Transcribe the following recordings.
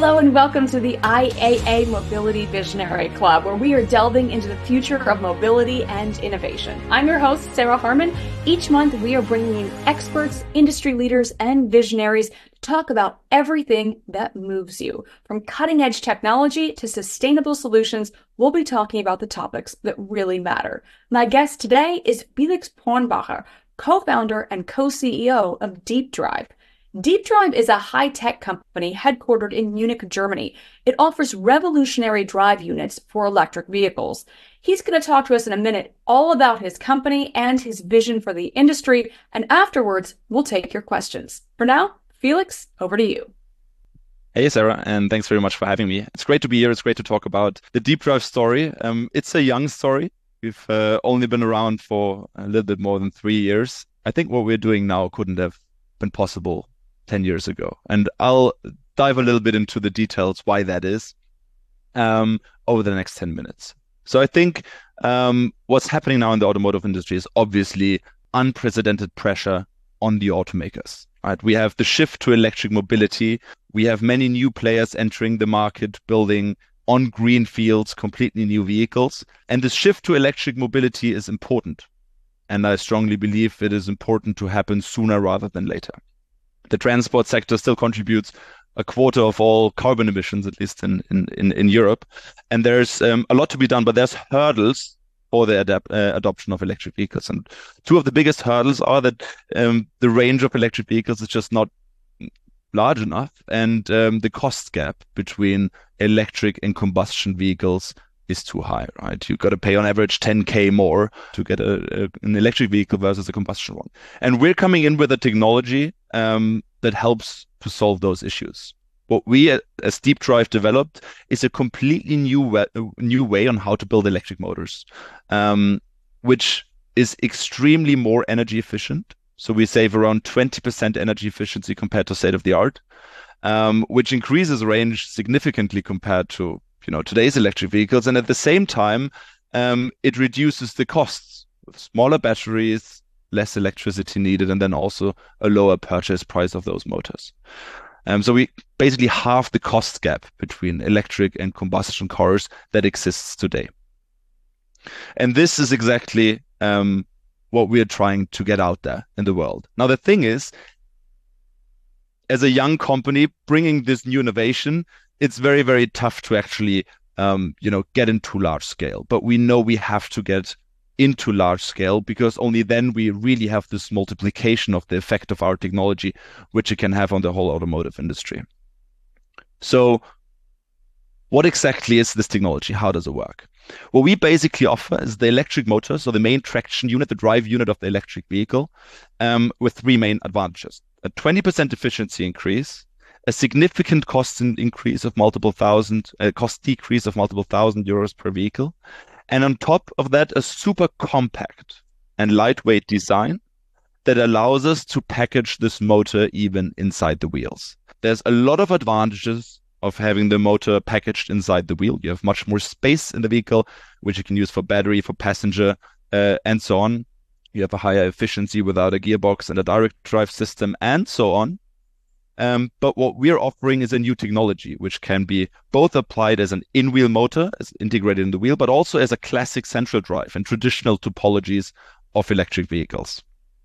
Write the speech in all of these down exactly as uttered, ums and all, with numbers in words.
Hello and welcome to the I A A Mobility Visionary Club, where we are delving into the future of mobility and innovation. I'm your host, Sarah Harmon. Each month, we are bringing in experts, industry leaders, and visionaries to talk about everything that moves you. From cutting-edge technology to sustainable solutions, we'll be talking about the topics that really matter. My guest today is Felix Pornbacher, co-founder and co-C E O of DeepDrive. DeepDrive is a high-tech company headquartered in Munich, Germany. It offers revolutionary drive units for electric vehicles. He's going to talk to us in a minute all about his company and his vision for the industry, and afterwards, we'll take your questions. For now, Felix, over to you. Hey, Sarah, and thanks very much for having me. It's great to be here. It's great to talk about the DeepDrive story. Um, it's a young story. We've uh, only been around for a little bit more than three years. I think what we're doing now couldn't have been possible ten years ago. And I'll dive a little bit into the details why that is um, over the next ten minutes. So I think um, what's happening now in the automotive industry is obviously unprecedented pressure on the automakers. Right? We have the shift to electric mobility. We have many new players entering the market, building on green fields, completely new vehicles. And this shift to electric mobility is important. And I strongly believe it is important to happen sooner rather than later. The transport sector still contributes a quarter of all carbon emissions, at least in, in, in, in Europe. And there's um, a lot to be done, but there's hurdles for the adapt, uh, adoption of electric vehicles. And two of the biggest hurdles are that um, the range of electric vehicles is just not large enough. And um, the cost gap between electric and combustion vehicles is too high, right? You've got to pay on average ten K more to get a, a, an electric vehicle versus a combustion one. And we're coming in with a technology um, that helps to solve those issues. What we as DeepDrive developed is a completely new way, new way on how to build electric motors, um, which is extremely more energy efficient. So we save around twenty percent energy efficiency compared to state of the art, um, which increases range significantly compared to you know, today's electric vehicles. And at the same time, um, it reduces the costs with smaller batteries, less electricity needed, and then also a lower purchase price of those motors. Um, so we basically halve the cost gap between electric and combustion cars that exists today. And this is exactly um, what we're trying to get out there in the world. Now, the thing is, as a young company bringing this new innovation, it's very, very tough to actually, um, you know, get into large scale. But we know we have to get into large scale because only then we really have this multiplication of the effect of our technology, which it can have on the whole automotive industry. So what exactly is this technology? How does it work? What we basically offer is the electric motor, so the main traction unit, the drive unit of the electric vehicle, um, with three main advantages. A twenty percent efficiency increase, a significant cost increase of multiple thousand, uh, cost decrease of multiple thousand euros per vehicle. And on top of that, a super compact and lightweight design that allows us to package this motor even inside the wheels. There's a lot of advantages of having the motor packaged inside the wheel. You have much more space in the vehicle, which you can use for battery, for passenger, uh, and so on. You have a higher efficiency without a gearbox and a direct drive system, and so on. Um, but what we're offering is a new technology, which can be both applied as an in-wheel motor, as integrated in the wheel, but also as a classic central drive and traditional topologies of electric vehicles.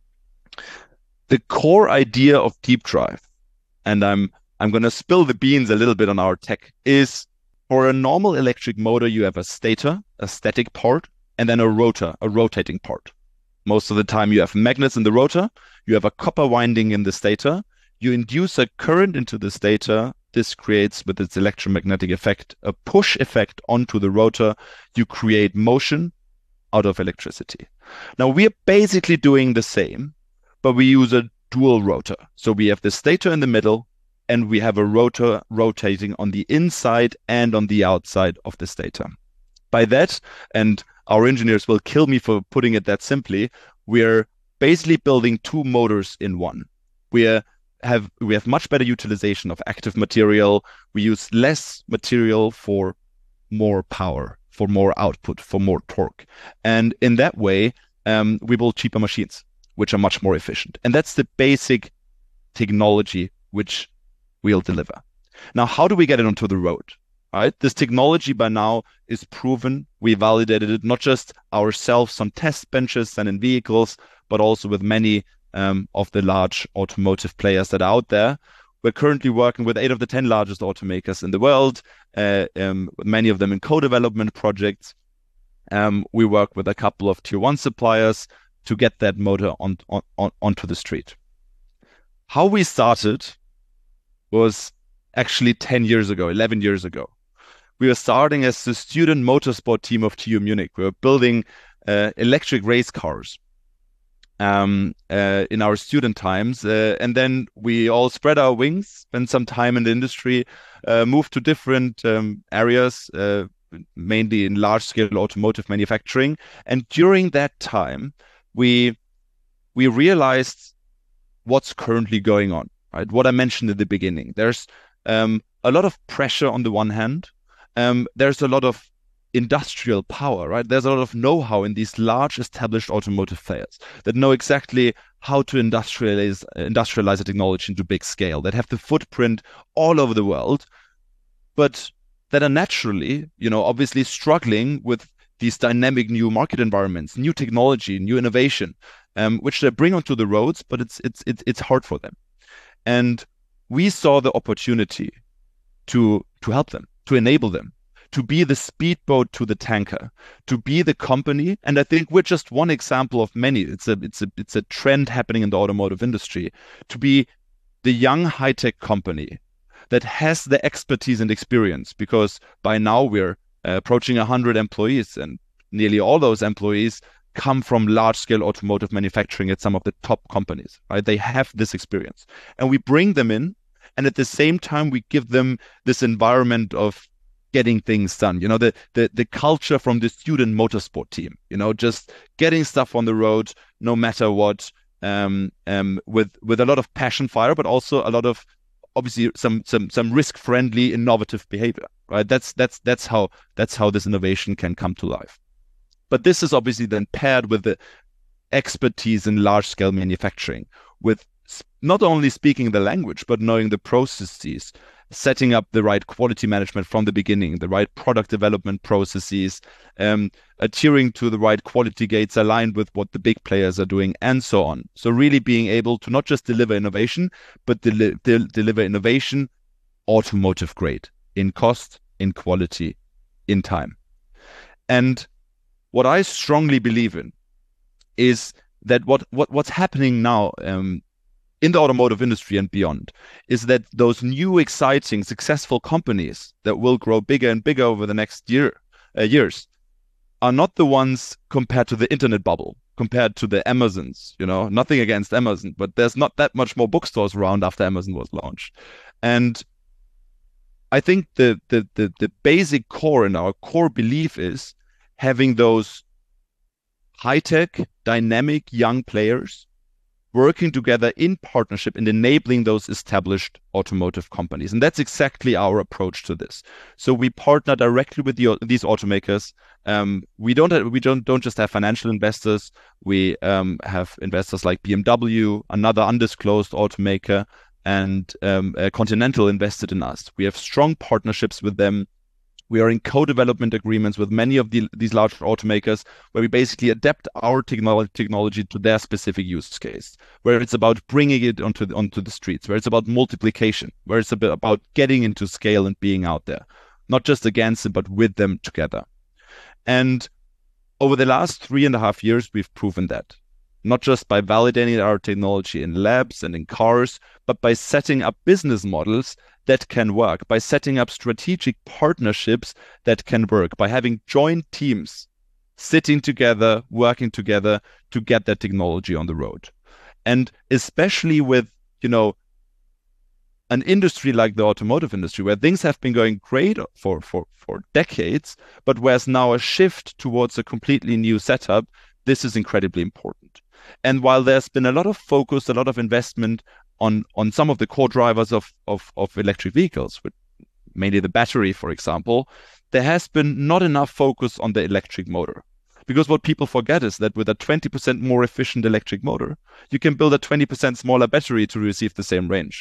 The core idea of DeepDrive, and I'm I'm going to spill the beans a little bit on our tech, is for a normal electric motor, you have a stator, a static part, and then a rotor, a rotating part. Most of the time you have magnets in the rotor, you have a copper winding in the stator. You induce a current into the stator. This creates, with its electromagnetic effect, a push effect onto the rotor. You create motion out of electricity. Now, we are basically doing the same, but we use a dual rotor. So we have the stator in the middle, and we have a rotor rotating on the inside and on the outside of the stator. By that, and our engineers will kill me for putting it that simply, we're basically building two motors in one. We're have we have much better utilization of active material. We use less material for more power, for more output, for more torque. And in that way, um, we build cheaper machines, which are much more efficient. And that's the basic technology which we'll deliver. Now, how do we get it onto the road? Right? This technology by now is proven. We validated it not just ourselves on test benches and in vehicles, but also with many um, of the large automotive players that are out there. We're currently working with eight of the ten largest automakers in the world, uh, um, many of them in co-development projects. Um, we work with a couple of tier one suppliers to get that motor on, on, on onto the street. How we started was actually ten years ago, eleven years ago. We were starting as the student motorsport team of T U Munich. We were building uh, electric race cars um, uh, in our student times. Uh, and then we all spread our wings, spent some time in the industry, uh, moved to different um, areas, uh, mainly in large-scale automotive manufacturing. And during that time, we we realized what's currently going on, right? What I mentioned at the beginning. There's um, a lot of pressure on the one hand. Um, there's a lot of industrial power, right? There's a lot of know-how in these large established automotive players that know exactly how to industrialize industrialize a technology into big scale, that have the footprint all over the world, but that are naturally, you know, obviously struggling with these dynamic new market environments, new technology, new innovation, um, which they bring onto the roads, but it's it's it's it's hard for them. And we saw the opportunity to to help them, to enable them, to be the speedboat to the tanker, to be the company. And I think we're just one example of many. It's a it's a it's a trend happening in the automotive industry to be the young high-tech company that has the expertise and experience, because by now we're uh, approaching one hundred employees, and nearly all those employees come from large-scale automotive manufacturing at some of the top companies, right? They have this experience. And we bring them in, and at the same time, we give them this environment of getting things done. You know, the the the culture from the student motorsport team, you know, just getting stuff on the road, no matter what, um, um, with with a lot of passion, fire, but also a lot of obviously some some some risk-friendly, innovative behavior, right? That's that's that's how that's how this innovation can come to life. But this is obviously then paired with the expertise in large-scale manufacturing, with not only speaking the language, but knowing the processes, setting up the right quality management from the beginning, the right product development processes, um, adhering to the right quality gates aligned with what the big players are doing, and so on. So really being able to not just deliver innovation, but deli del deliver innovation automotive grade, in cost, in quality, in time. And what I strongly believe in is that what, what what's happening now um, in the automotive industry and beyond is that those new, exciting, successful companies that will grow bigger and bigger over the next year uh, years are not the ones compared to the internet bubble, compared to the Amazons. You know, nothing against Amazon, but there's not that much more bookstores around after Amazon was launched. And I think the the the, the basic core and our core belief is having those high-tech, dynamic young players working together in partnership and enabling those established automotive companies. And that's exactly our approach to this. So we partner directly with the, these automakers. Um, we don't have, we don't don't just have financial investors. We um, have investors like B M W, another undisclosed automaker, and um, uh, Continental invested in us. We have strong partnerships with them. We are in co-development agreements with many of the, these large automakers, where we basically adapt our technology technology to their specific use case, where it's about bringing it onto the, onto the streets, where it's about multiplication, where it's a bit about getting into scale and being out there, not just against them, but with them together. And over the last three and a half years, we've proven that, not just by validating our technology in labs and in cars, but by setting up business models that can work, by setting up strategic partnerships that can work, by having joint teams sitting together, working together to get that technology on the road. And especially with, you know, an industry like the automotive industry, where things have been going great for, for, for decades, but where's now a shift towards a completely new setup, this is incredibly important. And while there's been a lot of focus, a lot of investment on on some of the core drivers of, of, of electric vehicles, with mainly the battery, for example, there has been not enough focus on the electric motor. Because what people forget is that with a twenty percent more efficient electric motor, you can build a twenty percent smaller battery to receive the same range.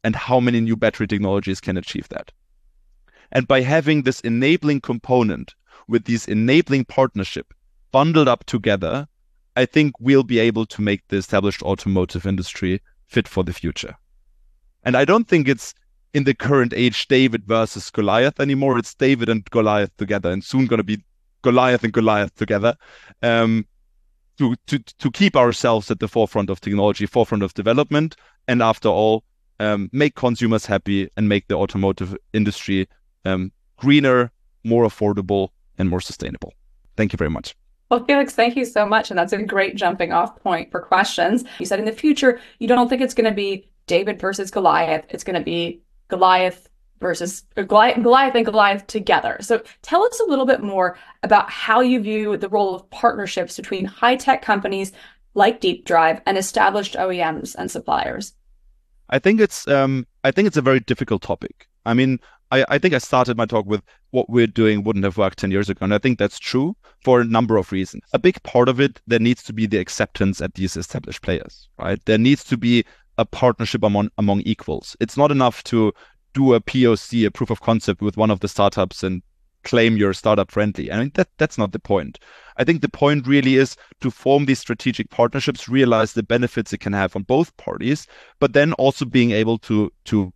and how many new battery technologies can achieve that. And by having this enabling component with these enabling partnership bundled up together, I think we'll be able to make the established automotive industry fit for the future. And I don't think it's in the current age David versus Goliath anymore. It's David and Goliath together, and soon going to be Goliath and Goliath together, um, to, to, to keep ourselves at the forefront of technology, forefront of development, and after all, um, make consumers happy and make the automotive industry um, greener, more affordable, and more sustainable. Thank you very much. Well, Felix, thank you so much. And that's a great jumping off point for questions. You said in the future, you don't think it's going to be David versus Goliath. It's going to be Goliath versus Goliath, Goliath and Goliath together. So tell us a little bit more about how you view the role of partnerships between high-tech companies like Deep Drive and established O E Ms and suppliers. I think it's um, I think it's a very difficult topic. I mean, I, I think I started my talk with what we're doing wouldn't have worked ten years ago. And I think that's true for a number of reasons. A big part of it, there needs to be the acceptance at these established players, right? There needs to be a partnership among, among equals. It's not enough to do a P O C, a proof of concept with one of the startups and claim you're startup friendly. I mean, that that's not the point. I think the point really is to form these strategic partnerships, realize the benefits it can have on both parties, but then also being able to to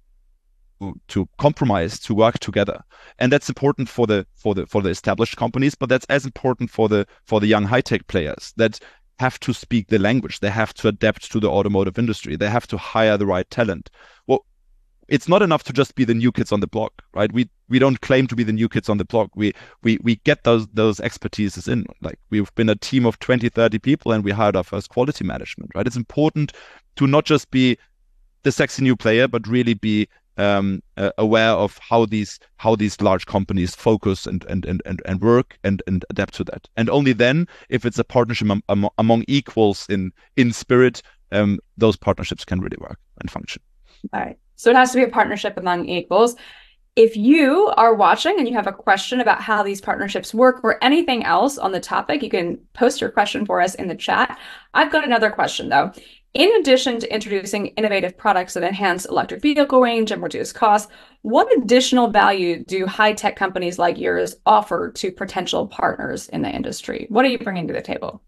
to compromise, to work together. And that's important for the for the for the established companies, but that's as important for the for the young high-tech players that have to speak the language. They have to adapt to the automotive industry. They have to hire the right talent. Well, it's not enough to just be the new kids on the block, right? We we don't claim to be the new kids on the block. We we we get those those expertises in. Like, we've been a team of twenty, thirty people and we hired our first quality management, right? It's important to not just be the sexy new player, but really be Um, uh, aware of how these how these large companies focus and and and and, and work and, and adapt to that. And only then, if it's a partnership am, am, among equals in in spirit, um, those partnerships can really work and function. All right. So it has to be a partnership among equals. If you are watching and you have a question about how these partnerships work or anything else on the topic, you can post your question for us in the chat. I've got another question, though. In addition to introducing innovative products that enhance electric vehicle range and reduce costs, what additional value do high-tech companies like yours offer to potential partners in the industry? What are you bringing to the table?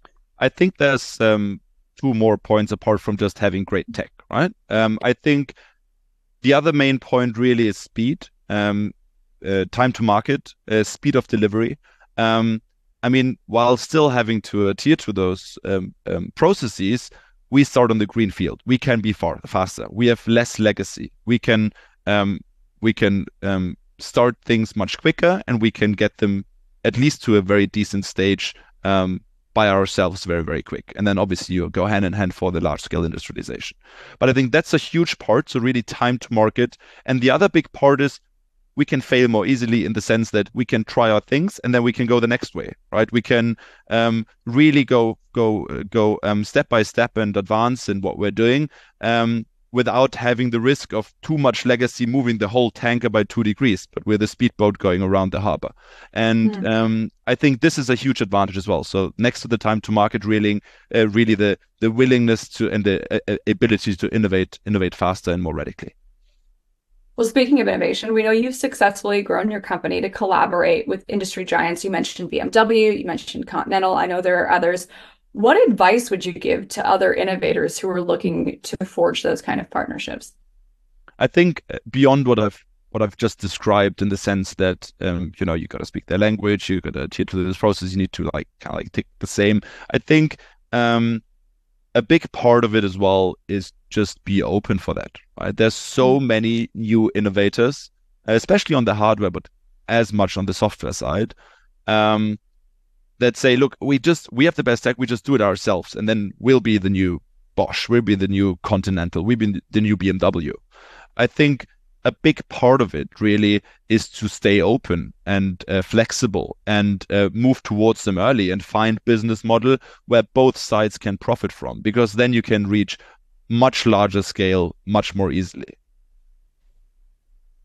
I think there's um, two more points apart from just having great tech, right? Um, I think the other main point really is speed, um, uh, time to market, uh, speed of delivery. Um, I mean, while still having to adhere to those um, um, processes, we start on the green field. We can be far faster. We have less legacy. We can um, we can um, start things much quicker, and we can get them at least to a very decent stage um, by ourselves very, very quick. And then obviously you go hand in hand for the large scale industrialization. But I think that's a huge part. So really time to market. And the other big part is we can fail more easily in the sense that we can try our things and then we can go the next way, right? We can um, really go go go um, step by step and advance in what we're doing um, without having the risk of too much legacy moving the whole tanker by two degrees, but with a speedboat going around the harbor. And mm. um, I think this is a huge advantage as well. So next to the time to market, really, uh, really the the willingness to and the uh, ability to innovate innovate faster and more radically. Well, speaking of innovation, we know you've successfully grown your company to collaborate with industry giants. You mentioned B M W, you mentioned Continental. I know there are others. What advice would you give to other innovators who are looking to forge those kind of partnerships? I think beyond what I've what I've just described, in the sense that um, you know, you got to speak their language, you got to adhere to this process, you need to like kind of like take the same. I think um, a big part of it as well is just be open for that, right? There's so many new innovators, especially on the hardware, but as much on the software side, um, that say, look, we just, we have the best tech, we just do it ourselves. And then we'll be the new Bosch, we'll be the new Continental, we'll be the new B M W. I think a big part of it really is to stay open and uh, flexible and uh, move towards them early and find business model where both sides can profit from, because then you can reach much larger scale much more easily.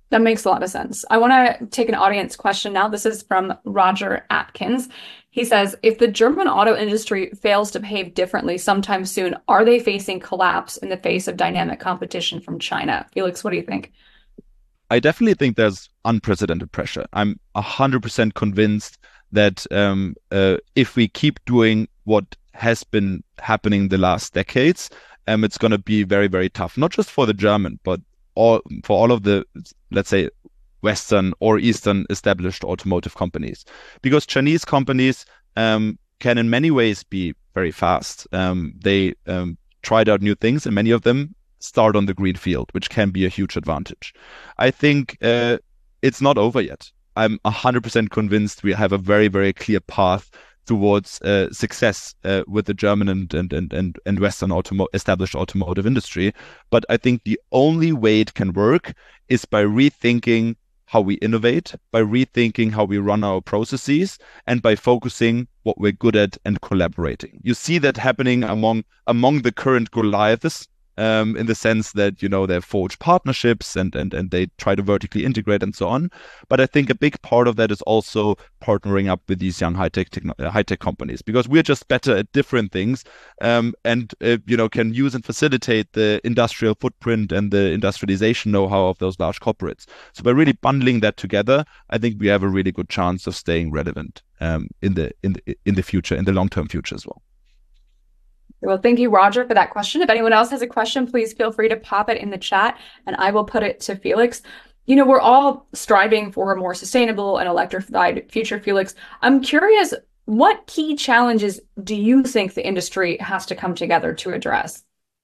That makes a lot of sense. I want to take an audience question now. This is from Roger Atkins. He says, if the German auto industry fails to behave differently sometime soon, are they facing collapse in the face of dynamic competition from China? Felix, what do you think? I definitely think there's unprecedented pressure. I'm one hundred percent convinced that um, uh, if we keep doing what has been happening the last decades, um, it's going to be very, very tough, not just for the German, but all for all of the, let's say, Western or Eastern established automotive companies. Because Chinese companies um, can in many ways be very fast. Um, they um, tried out new things, and many of them start on the green field, which can be a huge advantage. I think uh, it's not over yet. I'm one hundred percent convinced we have a very, very clear path towards uh, success uh, with the German and and and and Western automo- established automotive industry. But I think the only way it can work is by rethinking how we innovate, by rethinking how we run our processes, and by focusing what we're good at and collaborating. You see that happening among among the current Goliaths. Um, in the sense that, you know, they forge partnerships and, and, and they try to vertically integrate and so on. But I think a big part of that is also partnering up with these young high-tech techno- high-tech companies, because we're just better at different things um, and, uh, you know, can use and facilitate the industrial footprint and the industrialization know-how of those large corporates. So by really bundling that together, I think we have a really good chance of staying relevant um, in the in the in the future, in the long-term future as well. Well, thank you, Roger, for that question. If anyone else has a question, please feel free to pop it in the chat and I will put it to Felix. You know, we're all striving for a more sustainable and electrified future, Felix. I'm curious, what key challenges do you think the industry has to come together to address?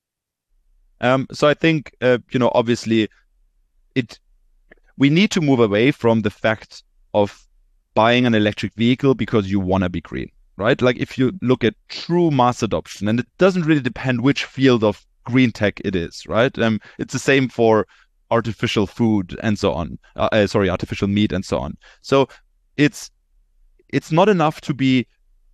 Um, so I think, uh, you know, obviously, it we need to move away from the fact of buying an electric vehicle because you want to be green. Right? Like if you look at true mass adoption, and it doesn't really depend which field of green tech it is, right? Um, it's the same for artificial food and so on. Uh, uh, sorry, artificial meat and so on. So it's it's not enough to be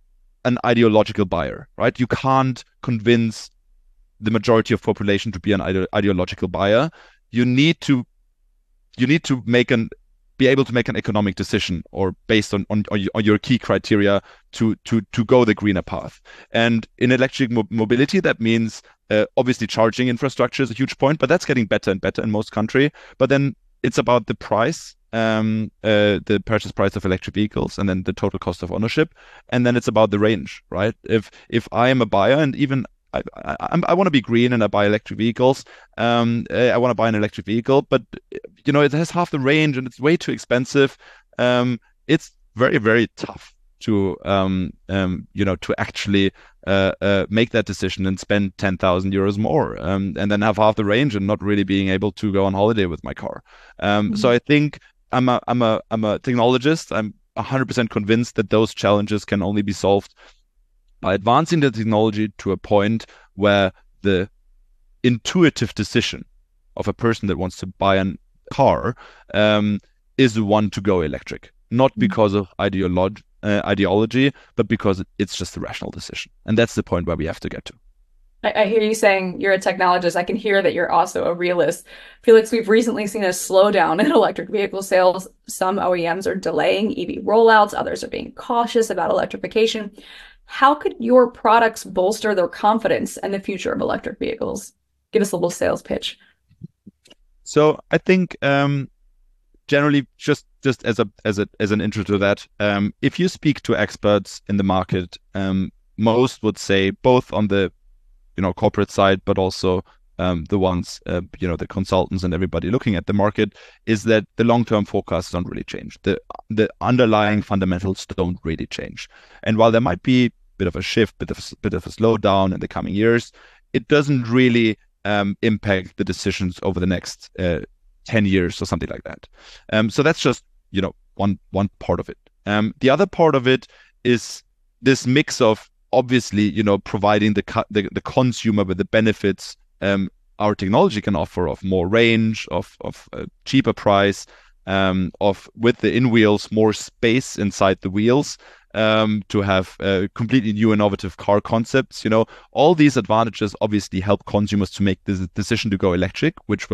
an ideological buyer, right? You can't convince the majority of population to be an ide- ideological buyer. You need to you need to make an be able to make an economic decision, or based on, on, on your key criteria to, to, to go the greener path. And in electric mo- mobility, that means uh, obviously charging infrastructure is a huge point, but that's getting better and better in most countries. But then it's about the price, um, uh, the purchase price of electric vehicles, and then the total cost of ownership. And then it's about the range, right? If if I am a buyer, and even I, I, I want to be green and I buy electric vehicles. Um, I want to buy an electric vehicle, but you know, it has half the range and it's way too expensive. Um, it's very, very tough to, um, um, you know, to actually uh, uh, make that decision and spend ten thousand euros more, um, and then have half the range and not really being able to go on holiday with my car. Um, mm-hmm. So I think I'm a, I'm a, I'm a technologist. I'm one hundred percent convinced that those challenges can only be solved by advancing the technology to a point where the intuitive decision of a person that wants to buy a car um, is the one to go electric, not because of ideolo- uh, ideology, but because it's just a rational decision. And that's the point where we have to get to. I, I hear you saying you're a technologist. I can hear that you're also a realist. Felix, we've recently seen a slowdown in electric vehicle sales. Some O E Ms are delaying E V rollouts. Others are being cautious about electrification. How could your products bolster their confidence in the future of electric vehicles? Give us a little sales pitch. So I think um, generally, just just as a as a as an intro to that, um, if you speak to experts in the market, um, most would say, both on the you know corporate side, but also um, the ones uh, you know the consultants and everybody looking at the market, is that the long-term forecasts don't really change. The the underlying fundamentals don't really change. And while there might be a bit of a shift, bit of a, bit of a slowdown in the coming years, it doesn't really um, impact the decisions over the next uh, ten years or something like that. Um, so that's just you know one one part of it. Um, the other part of it is this mix of obviously you know providing the cu- the, the consumer with the benefits um, our technology can offer, of more range, of of a cheaper price, um, of with the in wheels more space inside the wheels, um, to have uh, completely new innovative car concepts. You know, all these advantages obviously help consumers to make the decision to go electric, which will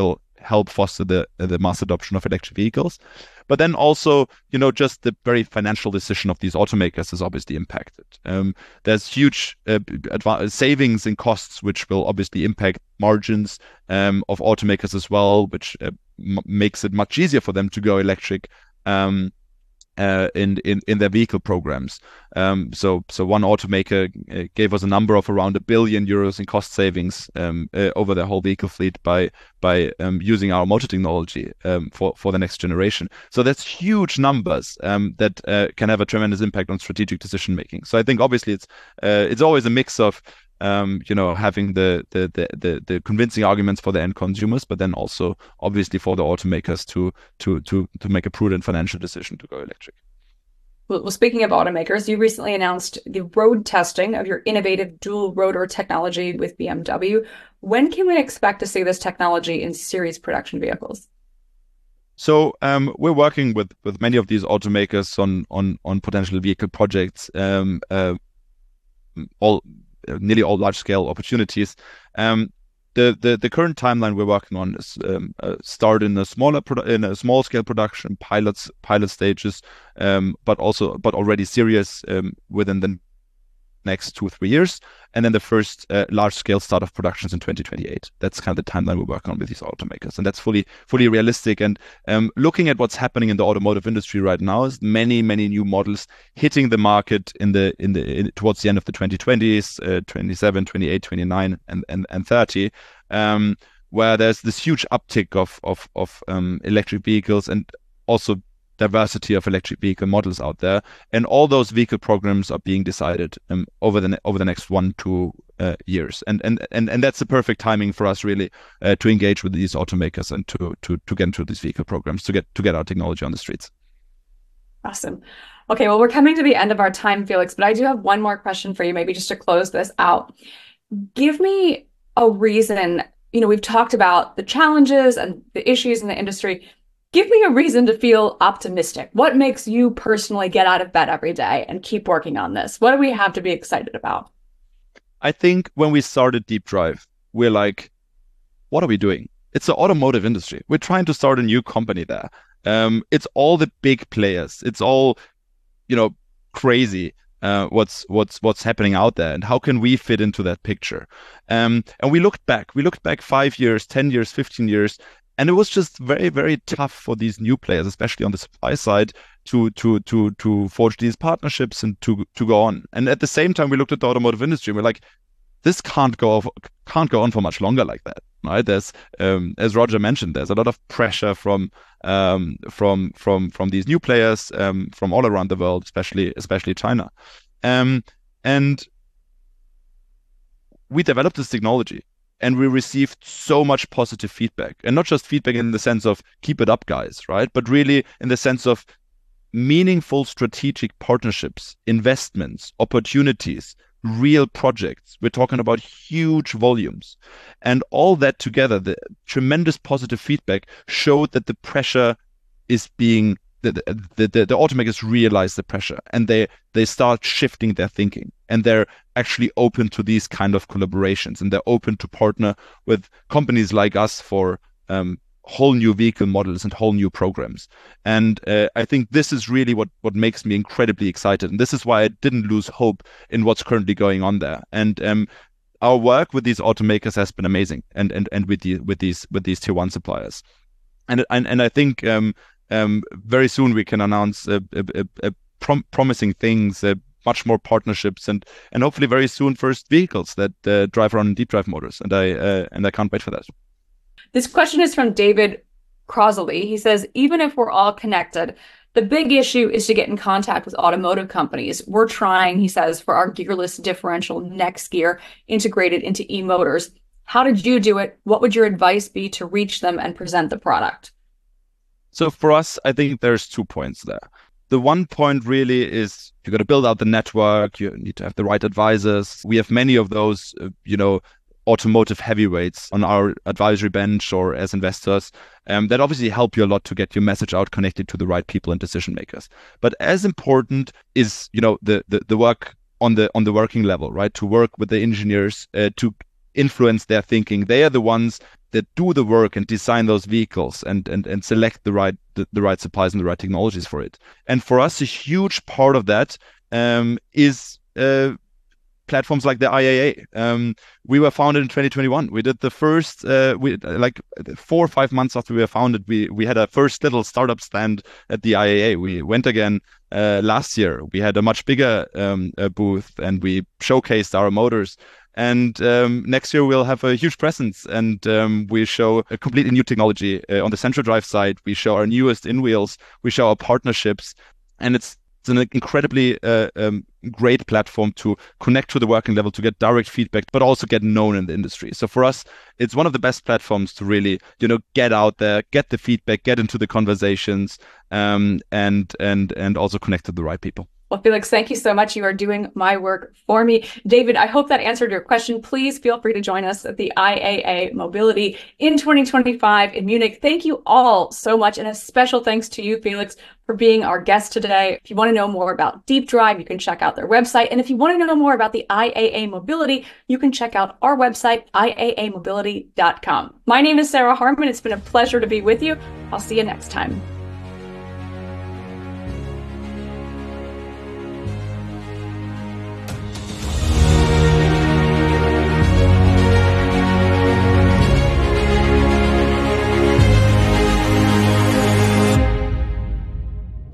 help foster the the mass adoption of electric vehicles. But then also, you know, just the very financial decision of these automakers is obviously impacted. Um, there's huge uh, adva- savings in costs, which will obviously impact margins um, of automakers as well, which uh, m- makes it much easier for them to go electric. Um, Uh, in, in in their vehicle programs. Um, so so one automaker uh, gave us a number of around a billion euros in cost savings um, uh, over their whole vehicle fleet by by um, using our motor technology um, for for the next generation. So that's huge numbers um, that uh, can have a tremendous impact on strategic decision making. So I think obviously it's uh, it's always a mix of Um, you know, having the, the the the the convincing arguments for the end consumers, but then also obviously for the automakers to to to to make a prudent financial decision to go electric. Well, speaking of automakers, you recently announced the road testing of your innovative dual rotor technology with B M W. When can we expect to see this technology in series production vehicles? So um, we're working with with many of these automakers on on on potential vehicle projects. Um, uh, all nearly all large-scale opportunities. Um, the, the the current timeline we're working on is um, uh, start in a smaller produ- in a small-scale production, pilots pilot stages, um, but also but already serious um, within the next two or three years, and then the first uh, large-scale start of productions in twenty twenty-eight. That's kind of the timeline we're working on with these automakers, and that's fully fully realistic. And um, looking at what's happening in the automotive industry right now, is many many new models hitting the market in the in the in, towards the end of the twenty twenties, uh, twenty-seven, twenty-eight, twenty-nine, and and and thirty, um, where there's this huge uptick of of of um, electric vehicles and also diversity of electric vehicle models out there, and all those vehicle programs are being decided um, over the ne- over the next one two uh, years, and and and and that's the perfect timing for us really uh, to engage with these automakers and to to to get into these vehicle programs to get to get our technology on the streets. Awesome. Okay, well, we're coming to the end of our time, Felix, but I do have one more question for you, maybe just to close this out. Give me a reason. You know, we've talked about the challenges and the issues in the industry. Give me a reason to feel optimistic. What makes you personally get out of bed every day and keep working on this? What do we have to be excited about? I think when we started Deep Drive, we're like, what are we doing? It's the automotive industry. We're trying to start a new company there. Um, it's all the big players. It's all, you know, crazy. Uh, what's what's what's happening out there, and how can we fit into that picture? Um, and we looked back. We looked back five years, ten years, fifteen years. And it was just very, very tough for these new players, especially on the supply side, to to to to forge these partnerships and to to go on. And at the same time, we looked at the automotive industry and we're like, this can't go off, can't go on for much longer like that, right? There's, um, as Roger mentioned, there's a lot of pressure from um, from from from these new players um, from all around the world, especially especially China, um, and we developed this technology. And we received so much positive feedback, and not just feedback in the sense of keep it up, guys, right? But really in the sense of meaningful strategic partnerships, investments, opportunities, real projects. We're talking about huge volumes. And all that together, the tremendous positive feedback showed that the pressure is being The, the, the, the automakers realize the pressure, and they they start shifting their thinking, and they're actually open to these kind of collaborations, and they're open to partner with companies like us for um, whole new vehicle models and whole new programs. And uh, I think this is really what what makes me incredibly excited, and this is why I didn't lose hope in what's currently going on there. And um, our work with these automakers has been amazing, and and and with the with these with these tier one suppliers, and and and I think. Um, Um, very soon we can announce uh, uh, uh, prom- promising things, uh, much more partnerships, and and hopefully very soon first vehicles that uh, drive around in deep drive motors. And I uh, and I can't wait for that. This question is from David Crosley. He says, even if we're all connected, the big issue is to get in contact with automotive companies. We're trying, he says, for our gearless differential next gear integrated into e-motors. How did you do it? What would your advice be to reach them and present the product? So for us, I think there's two points there. The one point really is you got to build out the network. You need to have the right advisors. We have many of those, uh, you know, automotive heavyweights on our advisory bench or as investors um, that obviously help you a lot to get your message out, connected to the right people and decision makers. But as important is, you know, the the, the work on the on the working level, right? To work with the engineers uh, to influence their thinking. They are the ones that do the work and design those vehicles and and and select the right the, the right supplies and the right technologies for it. And for us, a huge part of that um, is uh, platforms like the I A A. Um, we were founded in twenty twenty-one. We did the first, uh, we like four or five months after we were founded, we we had a first little startup stand at the I A A. We went again uh, last year. We had a much bigger um, uh, booth, and we showcased our motors. And um, next year we'll have a huge presence, and um, we show a completely new technology uh, on the central drive side. We show our newest in wheels. We show our partnerships, and it's It's an incredibly uh, um, great platform to connect to the working level, to get direct feedback, but also get known in the industry. So for us, it's one of the best platforms to really, you know, get out there, get the feedback, get into the conversations, um, and and and also connect to the right people. Well, Felix, thank you so much. You are doing my work for me. David, I hope that answered your question. Please feel free to join us at the I A A Mobility in twenty twenty-five in Munich. Thank you all so much. And a special thanks to you, Felix, for being our guest today. If you want to know more about Deep Drive, you can check out their website. And if you want to know more about the I A A Mobility, you can check out our website, I A A mobility dot com. My name is Sarah Harmon. It's been a pleasure to be with you. I'll see you next time.